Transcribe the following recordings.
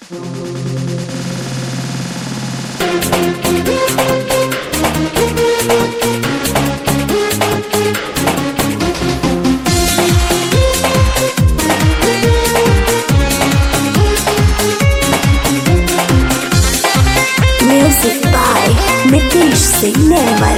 Music by Nitish Singh Nirmal.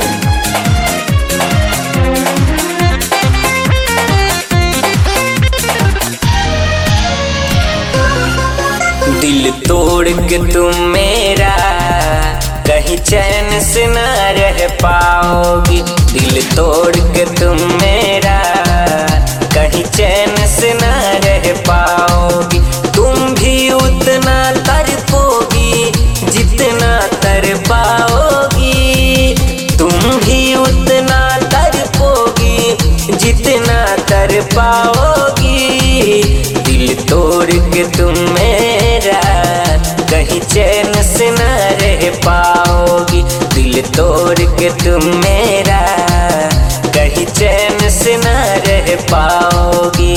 दिल तोड़ के तुम मेरा कहीं चैन से न रह पाओगी। दिल तोड़ के तुम मेरा कहीं चैन से न रह पाओगी। तुम भी उतना तड़पोगी जितना तड़पाओगी। तुम भी उतना तड़पोगी जितना तड़पाओगी। दिल तोड़ के तुम मेरा कहीं चैन से न रह पाओगी। दिल तोड़ के तुम मेरा कहीं चैन से न रह पाओगी।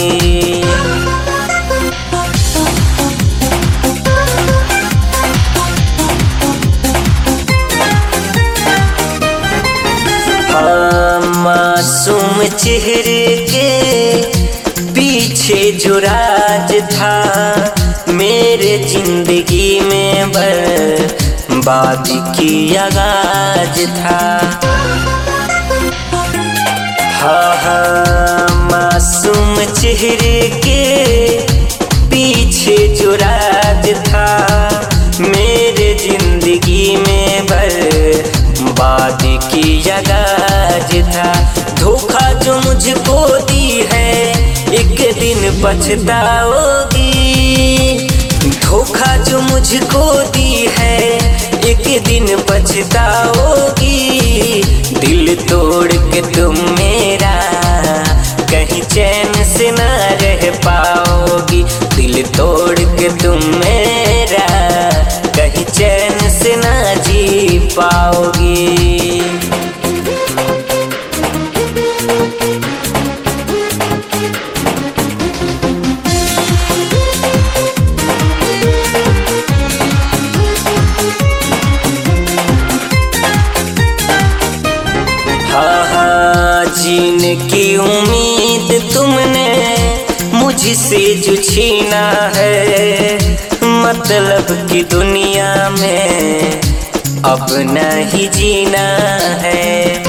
मासूम चेहरे के पीछे जो राज था, मेरे जिंदगी में बर्बाद की आगाज था। हाँ, मासूम चेहरे के पीछे जो राज था, मेरे जिंदगी में बर्बाद की आगाज था। धोखा जो मुझको दी है एक दिन पछताओगी। धोखा जो मुझको दी है एक दिन पछताओगी। दिल तोड़ के तुम मेरा कहीं चैन से न रह पाओगी। दिल तोड़ के तुम मेरा कहीं चैन से न जी पाओगी। जीने की उम्मीद तुमने मुझसे जो छीना है, मतलब की दुनिया में अब नहीं जीना है।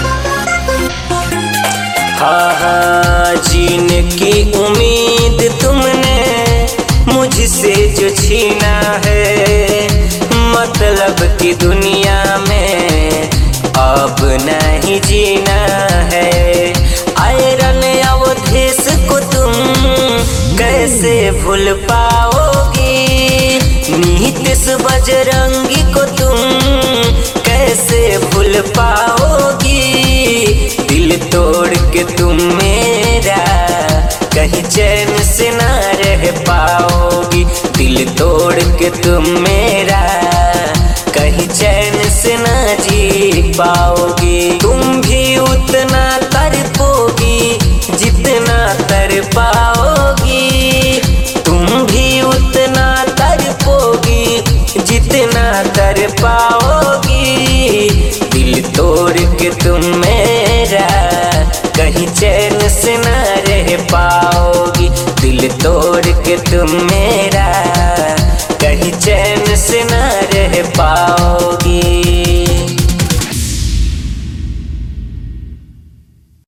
हाँ, जीने की उम्मीद तुमने मुझसे जो छीना है, मतलब की दुनिया में अब नहीं जीना है। आयरन अवधेश को तुम कैसे भूल पाओगी। नीतीश बजरंगी को तुम कैसे भूल पाओगी। दिल तोड़ के तुम मेरा कहीं चैन से न रह पाओगी। दिल तोड़ के तुम मेरा कहीं चैन से न जी पाओगी। तुम भी उतना तड़पोगी जितना तड़पाओगी। तुम भी उतना तड़पोगी जितना तड़पाओगी। दिल तोड़ के तुम मेरा कहीं चैन से न रह पाओगी। दिल तोड़ के तुम मेरा कहीं चैन से न रह पाओगी।